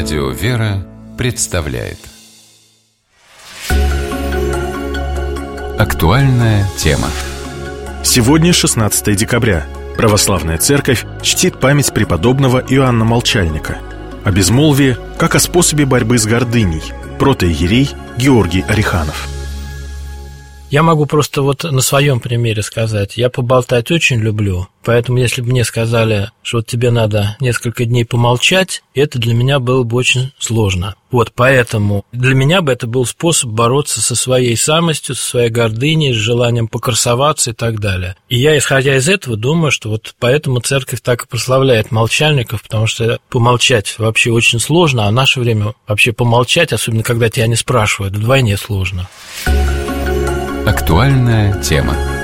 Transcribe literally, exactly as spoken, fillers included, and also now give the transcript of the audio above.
Радио «Вера» представляет актуальная тема. Сегодня шестнадцатое декабря. Православная церковь чтит память преподобного Иоанна Молчальника. О безмолвии, как о способе борьбы с гордыней. Протоиерей Георгий Ореханов. Я могу просто вот на своем примере сказать. Я поболтать очень люблю, поэтому если бы мне сказали, что вот тебе надо несколько дней помолчать, это для меня было бы очень сложно. Вот поэтому для меня бы это был способ бороться со своей самостью, со своей гордыней, с желанием покрасоваться и так далее. И я, исходя из этого, думаю, что вот поэтому церковь так и прославляет молчальников, потому что помолчать вообще очень сложно, а в наше время вообще помолчать, особенно когда тебя не спрашивают, вдвойне сложно. Актуальная тема.